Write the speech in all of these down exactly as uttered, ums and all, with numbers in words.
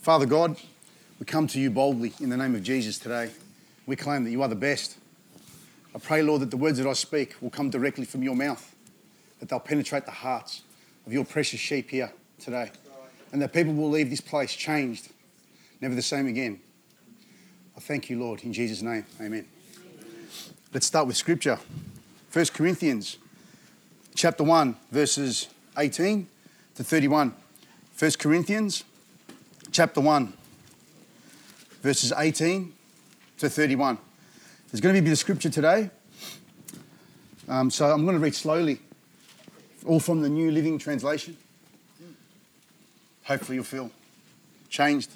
Father God, we come to you boldly in the name of Jesus today. We claim that you are the best. I pray, Lord, that the words that I speak will come directly from your mouth, that they'll penetrate the hearts of your precious sheep here today, and that people will leave this place changed, never the same again. I thank you, Lord, in Jesus' name. Amen. Let's start with Scripture. First Corinthians chapter one, verses eighteen to thirty-one. First Corinthians chapter one, verses eighteen to thirty-one. There's going to be a bit of Scripture today, um, so I'm going to read slowly, all from the New Living Translation. Hopefully you'll feel changed.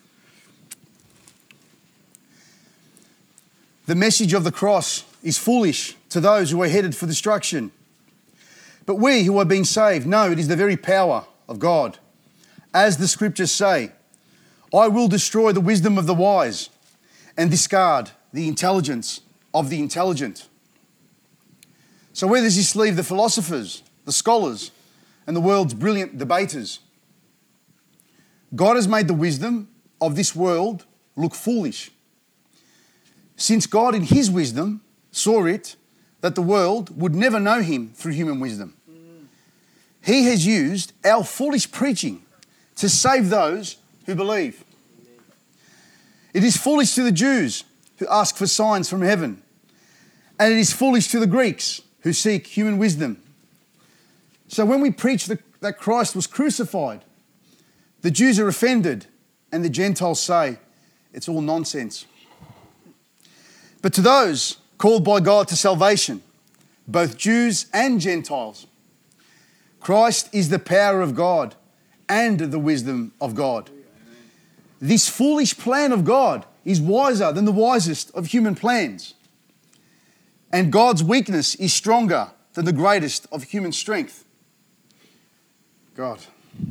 The message of the cross is foolish to those who are headed for destruction. But we who are being saved know it is the very power of God. As the Scriptures say, I will destroy the wisdom of the wise and discard the intelligence of the intelligent. So where does this leave the philosophers, the scholars, and the world's brilliant debaters? God has made the wisdom of this world look foolish, since God in his wisdom saw it that the world would never know him through human wisdom. He has used our foolish preaching to save those who believe. It is foolish to the Jews who ask for signs from heaven, and it is foolish to the Greeks who seek human wisdom. So when we preach the, that Christ was crucified, the Jews are offended and the Gentiles say it's all nonsense. But to those called by God to salvation, both Jews and Gentiles, Christ is the power of God and the wisdom of God. This foolish plan of God is wiser than the wisest of human plans. And God's weakness is stronger than the greatest of human strength. God.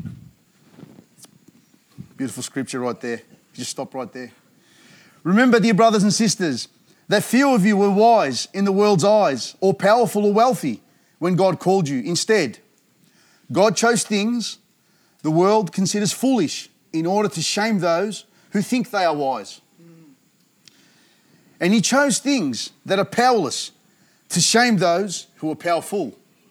Beautiful scripture right there. Just stop right there. Remember, dear brothers and sisters, that few of you were wise in the world's eyes or powerful or wealthy when God called you. Instead, God chose things the world considers foolish in order to shame those who think they are wise. And he chose things that are powerless to shame those who are powerful.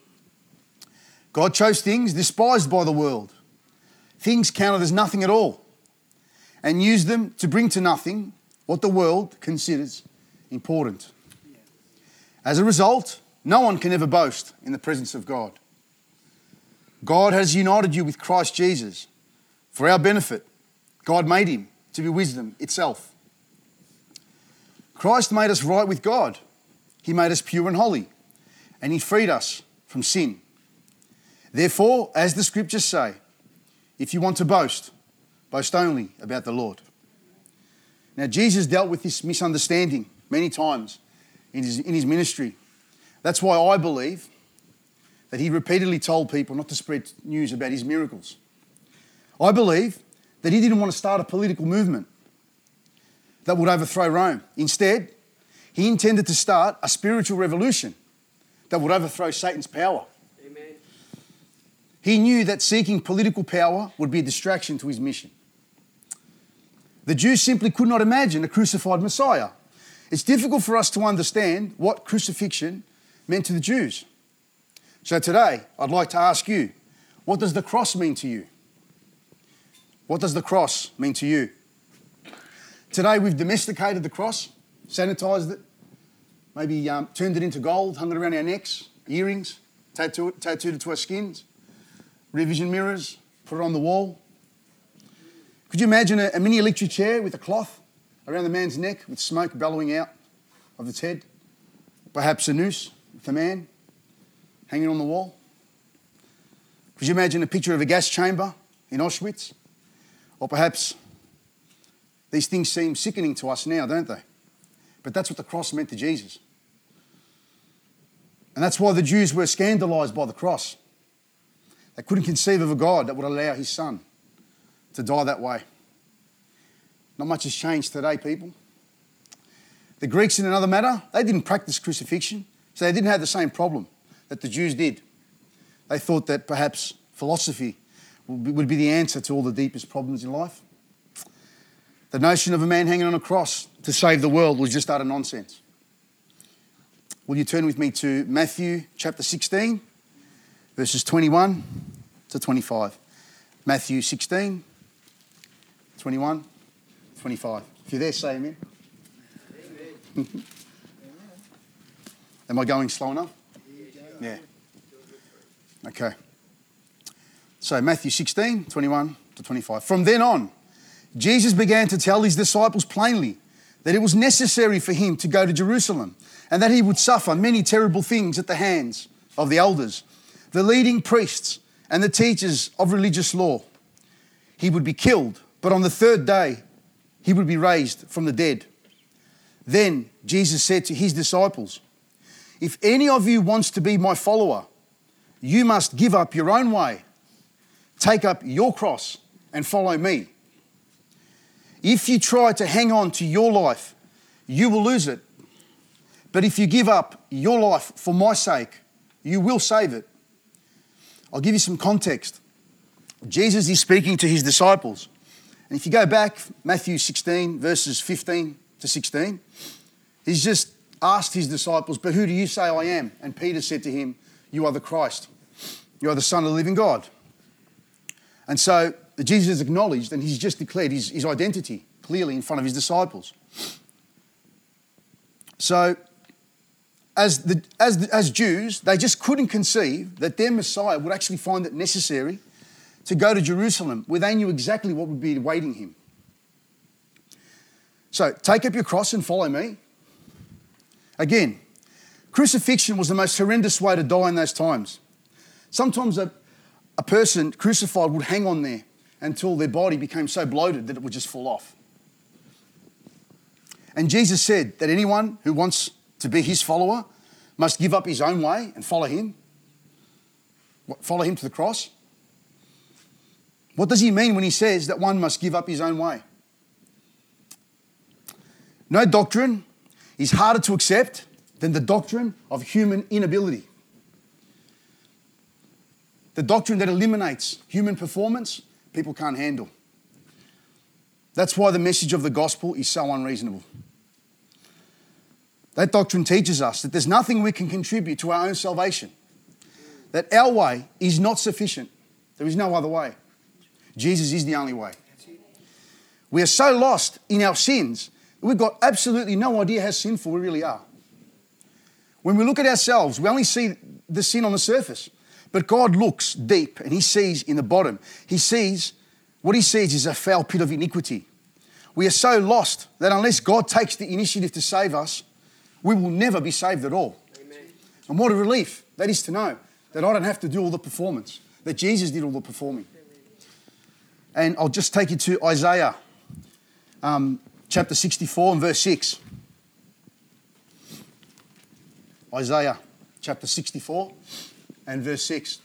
God chose things despised by the world, things counted as nothing at all, and used them to bring to nothing what the world considers important. As a result, no one can ever boast in the presence of God. God has united you with Christ Jesus for our benefit. God made him to be wisdom itself. Christ made us right with God. He made us pure and holy, and he freed us from sin. Therefore, as the Scriptures say, if you want to boast, boast only about the Lord. Now, Jesus dealt with this misunderstanding many times in his, in his ministry. That's why I believe that he repeatedly told people not to spread news about his miracles. I believe that he didn't want to start a political movement that would overthrow Rome. Instead, he intended to start a spiritual revolution that would overthrow Satan's power. Amen. He knew that seeking political power would be a distraction to his mission. The Jews simply could not imagine a crucified Messiah. It's difficult for us to understand what crucifixion meant to the Jews. So today, I'd like to ask you, what does the cross mean to you? What does the cross mean to you? Today, we've domesticated the cross, sanitised it, maybe um, turned it into gold, hung it around our necks, earrings, tattooed, tattooed it to our skins, rear vision mirrors, put it on the wall. Could you imagine a, a mini electric chair with a cloth around the man's neck with smoke bellowing out of its head? Perhaps a noose with a man hanging on the wall? Could you imagine a picture of a gas chamber in Auschwitz? Or perhaps these things seem sickening to us now, don't they? But that's what the cross meant to Jesus. And that's why the Jews were scandalised by the cross. They couldn't conceive of a God that would allow his son to die that way. Not much has changed today, people. The Greeks, in another matter, they didn't practice crucifixion, so they didn't have the same problem that the Jews did. They thought that perhaps philosophy would be the answer to all the deepest problems in life. The notion of a man hanging on a cross to save the world was just utter nonsense. Will you turn with me to Matthew chapter sixteen, verses twenty-one to twenty-five. Matthew sixteen, twenty-one, twenty-five. If you're there, say amen. Amen. Am I going slow enough? Yeah. Okay. So Matthew sixteen, twenty-one to twenty-five. From then on, Jesus began to tell his disciples plainly that it was necessary for him to go to Jerusalem and that he would suffer many terrible things at the hands of the elders, the leading priests, and the teachers of religious law. He would be killed, but on the third day, he would be raised from the dead. Then Jesus said to his disciples, "If any of you wants to be my follower, you must give up your own way, take up your cross and follow me. If you try to hang on to your life, you will lose it. But if you give up your life for my sake, you will save it." I'll give you some context. Jesus is speaking to his disciples. And if you go back, Matthew sixteen, verses fifteen to sixteen, he's just asked his disciples, "But who do you say I am?" And Peter said to him, "You are the Christ. You are the Son of the living God." And so Jesus has acknowledged and he's just declared his, his identity clearly in front of his disciples. So as, the, as, the, as Jews, they just couldn't conceive that their Messiah would actually find it necessary to go to Jerusalem where they knew exactly what would be awaiting him. So take up your cross and follow me. Again, crucifixion was the most horrendous way to die in those times. Sometimes a, a person crucified would hang on there until their body became so bloated that it would just fall off. And Jesus said that anyone who wants to be his follower must give up his own way and follow him. Follow him to the cross. What does he mean when he says that one must give up his own way? No doctrine is harder to accept than the doctrine of human inability. The doctrine that eliminates human performance, people can't handle. That's why the message of the gospel is so unreasonable. That doctrine teaches us that there's nothing we can contribute to our own salvation. That our way is not sufficient. There is no other way. Jesus is the only way. We are so lost in our sins that we've got absolutely no idea how sinful we really are. When we look at ourselves, we only see the sin on the surface. But God looks deep and he sees in the bottom. He sees, what he sees is a foul pit of iniquity. We are so lost that unless God takes the initiative to save us, we will never be saved at all. Amen. And what a relief that is to know that I don't have to do all the performance, that Jesus did all the performing. And I'll just take you to Isaiah um, chapter sixty-four and verse six. Isaiah chapter sixty-four and verse six.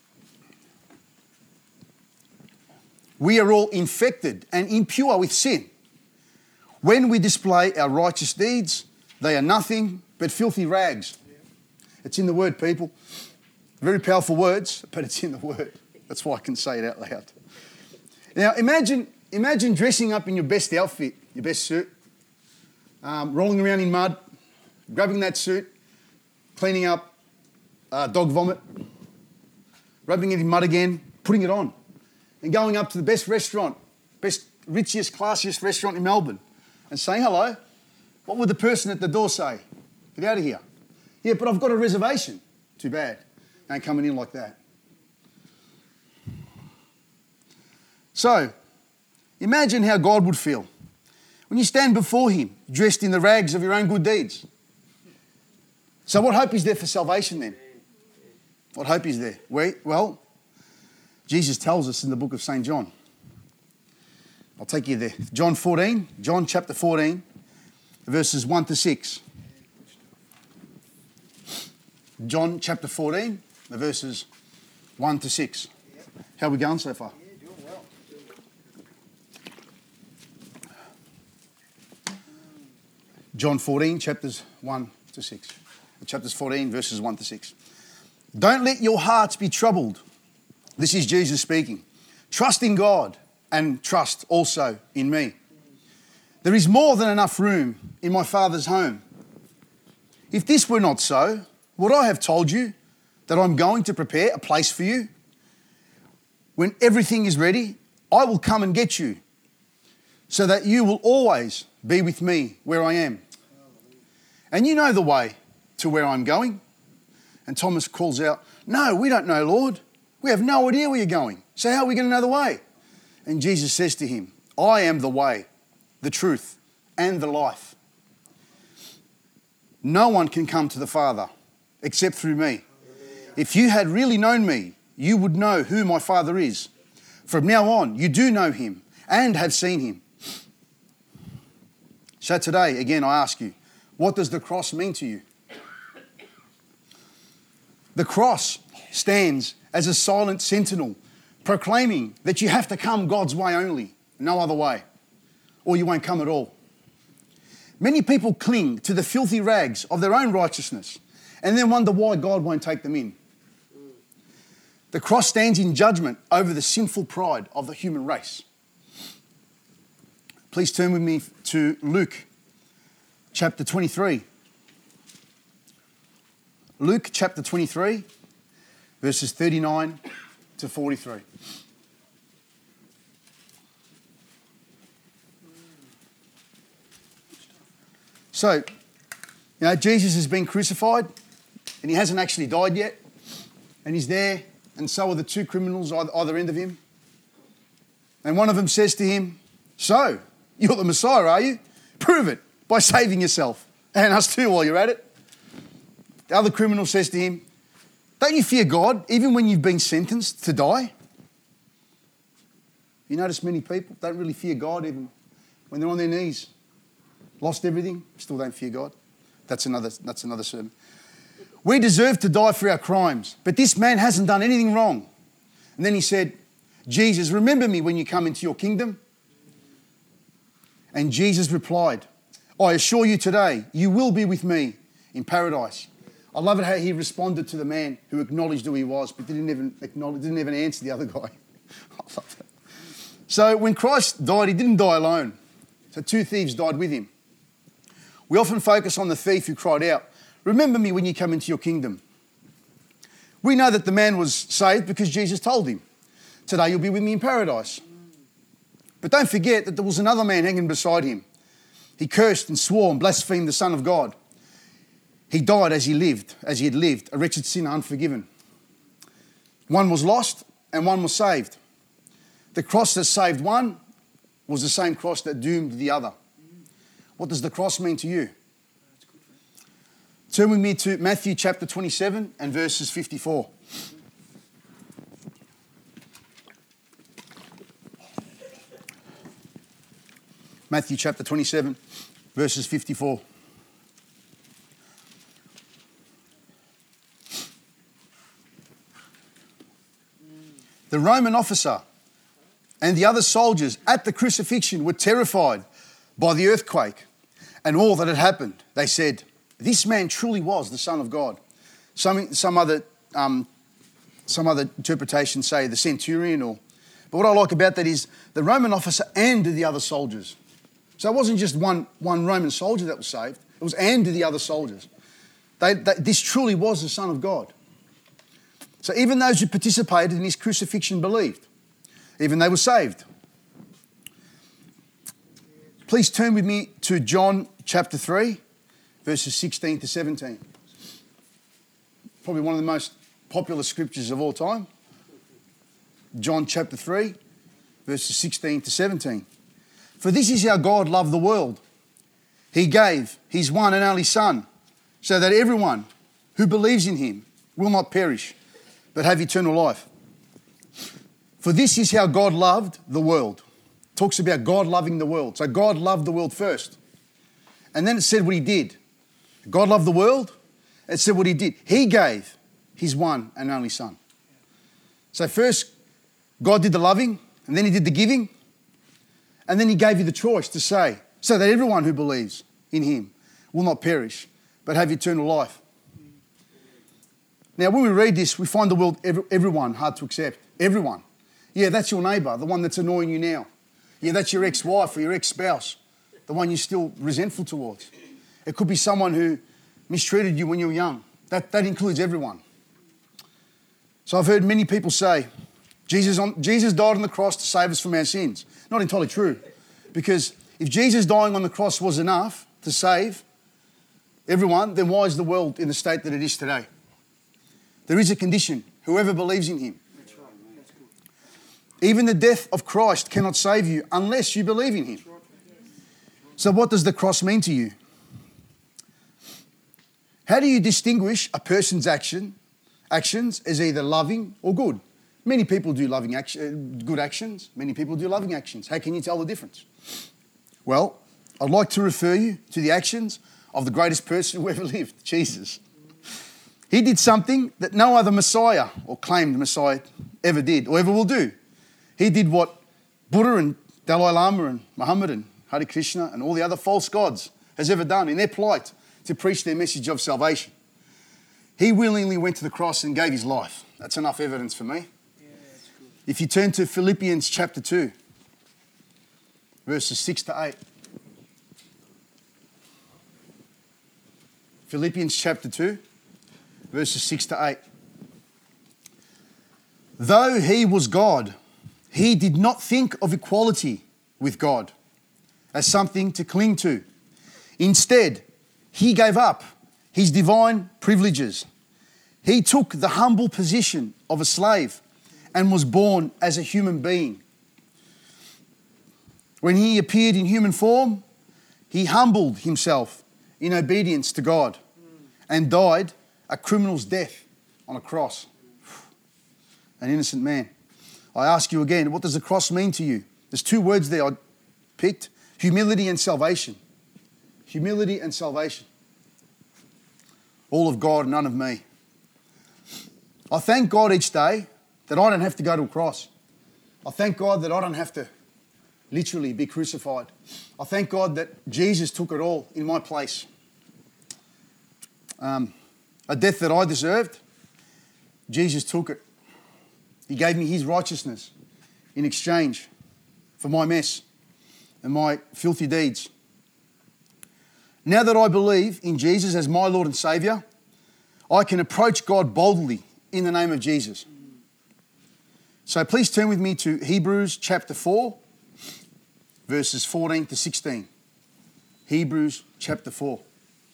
We are all infected and impure with sin. When we display our righteous deeds, they are nothing but filthy rags. It's in the word, people. Very powerful words, but it's in the word. That's why I can say it out loud. Now, imagine, imagine dressing up in your best outfit, your best suit, um, rolling around in mud, grabbing that suit, cleaning up uh, dog vomit, rubbing it in mud again, putting it on, and going up to the best restaurant, best, richest, classiest restaurant in Melbourne, and saying hello. What would the person at the door say? Get out of here. Yeah, but I've got a reservation. Too bad. Ain't coming in like that. So, imagine how God would feel when you stand before him, dressed in the rags of your own good deeds. So what hope is there for salvation then? What hope is there? Well, Jesus tells us in the book of Saint John. I'll take you there. John fourteen, John chapter fourteen, verses one to six. John chapter fourteen, the verses one to six. How are we going so far? Yeah, doing well. John fourteen, chapters one to six. Chapters fourteen, verses one to six. Don't let your hearts be troubled. This is Jesus speaking. Trust in God and trust also in me. There is more than enough room in my Father's home. If this were not so, would I have told you that I'm going to prepare a place for you? When everything is ready, I will come and get you, so that you will always be with me where I am. And you know the way to where I'm going. And Thomas calls out, no, we don't know, Lord. We have no idea where you're going. So how are we going to know the way? And Jesus says to him, I am the way, the truth, and the life. No one can come to the Father except through me. If you had really known me, you would know who my Father is. From now on, you do know him and have seen him. So today, again, I ask you, what does the cross mean to you? The cross stands as a silent sentinel, proclaiming that you have to come God's way only, no other way, or you won't come at all. Many people cling to the filthy rags of their own righteousness and then wonder why God won't take them in. The cross stands in judgment over the sinful pride of the human race. Please turn with me to Luke chapter twenty-three. Luke chapter twenty-three, verses thirty-nine to forty-three. So, you know, Jesus has been crucified and he hasn't actually died yet. And he's there, and so are the two criminals either, either end of him. And one of them says to him, so, you're the Messiah, are you? Prove it by saving yourself and us too while you're at it. The other criminal says to him, don't you fear God even when you've been sentenced to die? You notice many people don't really fear God even when they're on their knees. Lost everything, still don't fear God. That's another, that's another sermon. We deserve to die for our crimes, but this man hasn't done anything wrong. And then he said, Jesus, remember me when you come into your kingdom. And Jesus replied, I assure you today, you will be with me in paradise. I love it how he responded to the man who acknowledged who he was, but didn't even acknowledge, didn't even answer the other guy. I love that. So when Christ died, he didn't die alone. So two thieves died with him. We often focus on the thief who cried out, remember me when you come into your kingdom. We know that the man was saved because Jesus told him, today you'll be with me in paradise. But don't forget that there was another man hanging beside him. He cursed and swore and blasphemed the Son of God. He died as he lived, as he had lived, a wretched sinner, unforgiven. One was lost and one was saved. The cross that saved one was the same cross that doomed the other. What does the cross mean to you? Turn with me to Matthew chapter twenty-seven and verses fifty-four. Matthew chapter twenty-seven, verses fifty-four. The Roman officer and the other soldiers at the crucifixion were terrified by the earthquake and all that had happened. They said, this man truly was the Son of God. Some, some, other, um, some other interpretations say the centurion. Or, but what I like about that is the Roman officer and the other soldiers. So it wasn't just one, one Roman soldier that was saved. It was and the other soldiers. They, they, this truly was the Son of God. So even those who participated in his crucifixion believed. Even they were saved. Please turn with me to John chapter three, verses sixteen to seventeen. Probably one of the most popular scriptures of all time. John chapter three, verses sixteen to seventeen. For this is how God loved the world. He gave his one and only Son, so that everyone who believes in him will not perish, but have eternal life. For this is how God loved the world. It talks about God loving the world. So God loved the world first. And then it said what he did. God loved the world. It said what he did. He gave his one and only Son. So first, God did the loving, and then he did the giving, and then he gave you the choice to say, so that everyone who believes in him will not perish, but have eternal life. Now, when we read this, we find the word every, everyone hard to accept. Everyone. Yeah, that's your neighbour, the one that's annoying you now. Yeah, that's your ex-wife or your ex-spouse, the one you're still resentful towards. It could be someone who mistreated you when you were young. That, that includes everyone. So I've heard many people say, Jesus, on, Jesus died on the cross to save us from our sins. Not entirely true. Because if Jesus dying on the cross was enough to save everyone, then why is the world in the state that it is today? There is a condition. Whoever believes in him. That's right. That's good. Even the death of Christ cannot save you unless you believe in him. So what does the cross mean to you? How do you distinguish a person's action, actions as either loving or good? Many people do loving action, good actions. Many people do loving actions. How can you tell the difference? Well, I'd like to refer you to the actions of the greatest person who ever lived, Jesus. He did something that no other Messiah or claimed Messiah ever did or ever will do. He did what Buddha and Dalai Lama and Muhammad and Hare Krishna and all the other false gods has ever done in their plight to preach their message of salvation. He willingly went to the cross and gave his life. That's enough evidence for me. Yeah, that's good. If you turn to Philippians chapter two, verses six to eight. Philippians chapter two, verses six to eight. Though he was God, he did not think of equality with God as something to cling to. Instead, he gave up his divine privileges. He took the humble position of a slave and was born as a human being. When he appeared in human form, he humbled himself in obedience to God and died a criminal's death on a cross. An innocent man. I ask you again, what does the cross mean to you? There's two words there I picked. Humility and salvation. Humility and salvation. All of God, none of me. I thank God each day that I don't have to go to a cross. I thank God that I don't have to literally be crucified. I thank God that Jesus took it all in my place. Um, a death that I deserved, Jesus took it. He gave me his righteousness in exchange for my mess and my filthy deeds. Now that I believe in Jesus as my Lord and Saviour, I can approach God boldly in the name of Jesus. So please turn with me to Hebrews chapter four, verses fourteen to sixteen. Hebrews chapter four.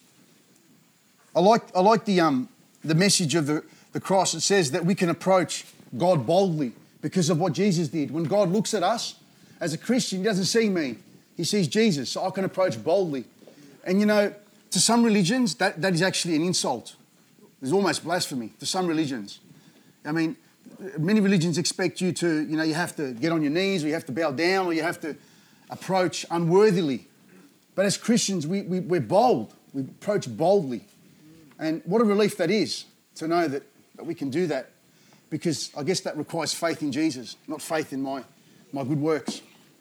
I like, I like the, um, the message of the, the cross. It says that we can approach God boldly because of what Jesus did. When God looks at us as a Christian, he doesn't see me. He sees Jesus, so I can approach boldly. And you know, to some religions, that, that is actually an insult. It's almost blasphemy to some religions. I mean, many religions expect you to, you know, you have to get on your knees or you have to bow down or you have to approach unworthily. But as Christians, we, we, we're bold. We approach boldly. And what a relief that is to know that, that we can do that, because I guess that requires faith in Jesus, not faith in my, my good works.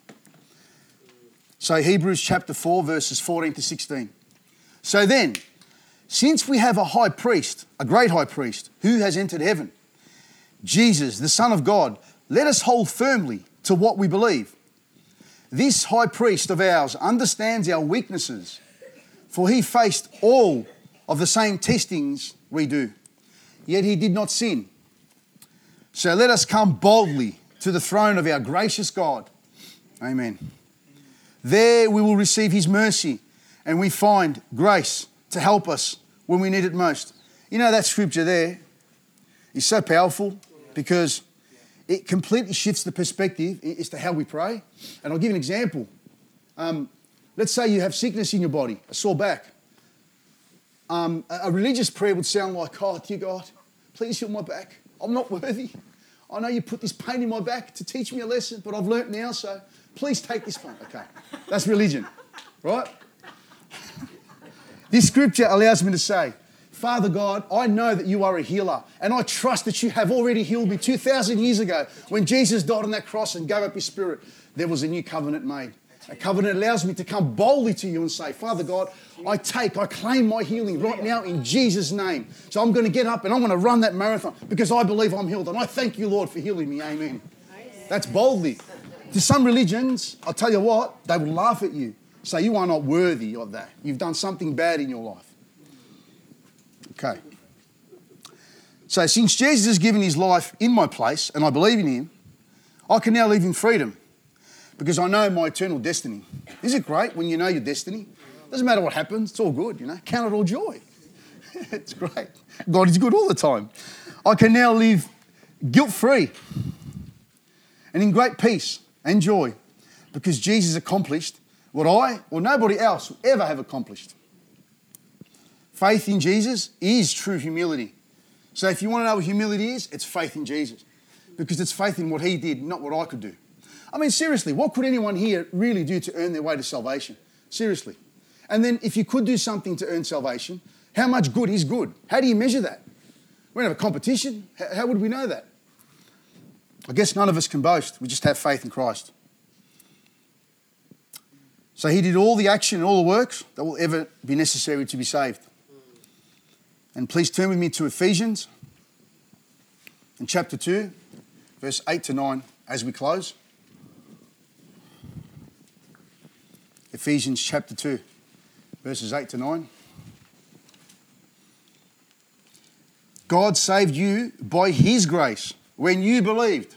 So Hebrews chapter four, verses fourteen to sixteen. So then, since we have a high priest, a great high priest, who has entered heaven, Jesus, the Son of God, let us hold firmly to what we believe. This high priest of ours understands our weaknesses, for he faced all of the same testings we do, yet he did not sin. So let us come boldly to the throne of our gracious God. Amen. There we will receive his mercy and we find grace to help us when we need it most. You know, that scripture there is so powerful because it completely shifts the perspective as to how we pray. And I'll give you an example. Um, let's say you have sickness in your body, a sore back. Um, a religious prayer would sound like, oh, dear God, please heal my back. I'm not worthy. I know you put this pain in my back to teach me a lesson, but I've learnt now, so please take this pain. Okay, that's religion, right? This scripture allows me to say, Father God, I know that you are a healer, and I trust that you have already healed me two thousand years ago when Jesus died on that cross and gave up his spirit. There was a new covenant made. A covenant allows me to come boldly to you and say, Father God, I take, I claim my healing right now in Jesus' name. So I'm going to get up and I'm going to run that marathon because I believe I'm healed. And I thank you, Lord, for healing me. Amen. That's boldly. To some religions, I'll tell you what, they will laugh at you. Say, you are not worthy of that. You've done something bad in your life. Okay. So since Jesus has given his life in my place, and I believe in him, I can now live in freedom because I know my eternal destiny. Is it great when you know your destiny? Doesn't matter what happens, it's all good, you know. Count it all joy. It's great. God is good all the time. I can now live guilt-free and in great peace and joy because Jesus accomplished what I or nobody else will ever have accomplished. Faith in Jesus is true humility. So if you want to know what humility is, it's faith in Jesus because it's faith in what he did, not what I could do. I mean, seriously, what could anyone here really do to earn their way to salvation? Seriously. And then if you could do something to earn salvation, how much good is good? How do you measure that? We don't have a competition. How would we know that? I guess none of us can boast. We just have faith in Christ. So he did all the action and all the works that will ever be necessary to be saved. And please turn with me to Ephesians in chapter two, verse eight to nine as we close. Ephesians chapter two, verses eight to nine. God saved you by his grace when you believed.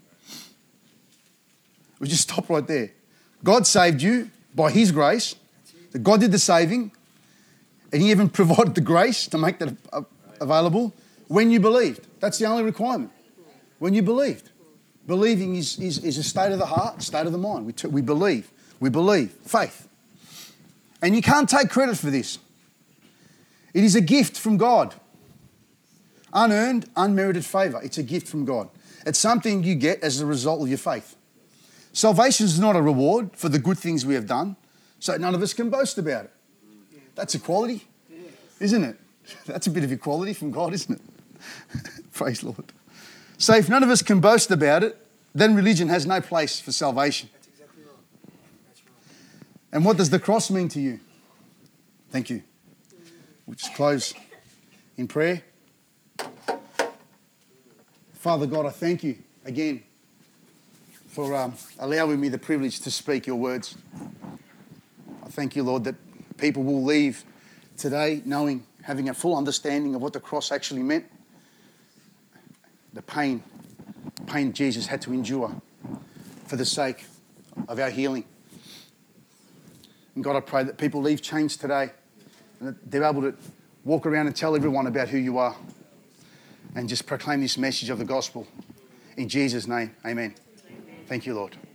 We just stop right there. God saved you by his grace. That God did the saving. And he even provided the grace to make that available when you believed. That's the only requirement. When you believed. Believing is, is, is a state of the heart, state of the mind. We, t- we believe. We believe. Faith. And you can't take credit for this. It is a gift from God. Unearned, unmerited favour. It's a gift from God. It's something you get as a result of your faith. Salvation is not a reward for the good things we have done, so none of us can boast about it. That's equality, isn't it? That's a bit of equality from God, isn't it? Praise the Lord. So if none of us can boast about it, then religion has no place for salvation. That's exactly right. That's right. And what does the cross mean to you? Thank you. We'll just close in prayer. Father God, I thank you again for um, allowing me the privilege to speak your words. I thank you, Lord, that people will leave today knowing, having a full understanding of what the cross actually meant. The pain, pain Jesus had to endure for the sake of our healing. And God, I pray that people leave changed today and that they're able to walk around and tell everyone about who you are and just proclaim this message of the gospel. In Jesus' name, amen. Amen. Thank you, Lord.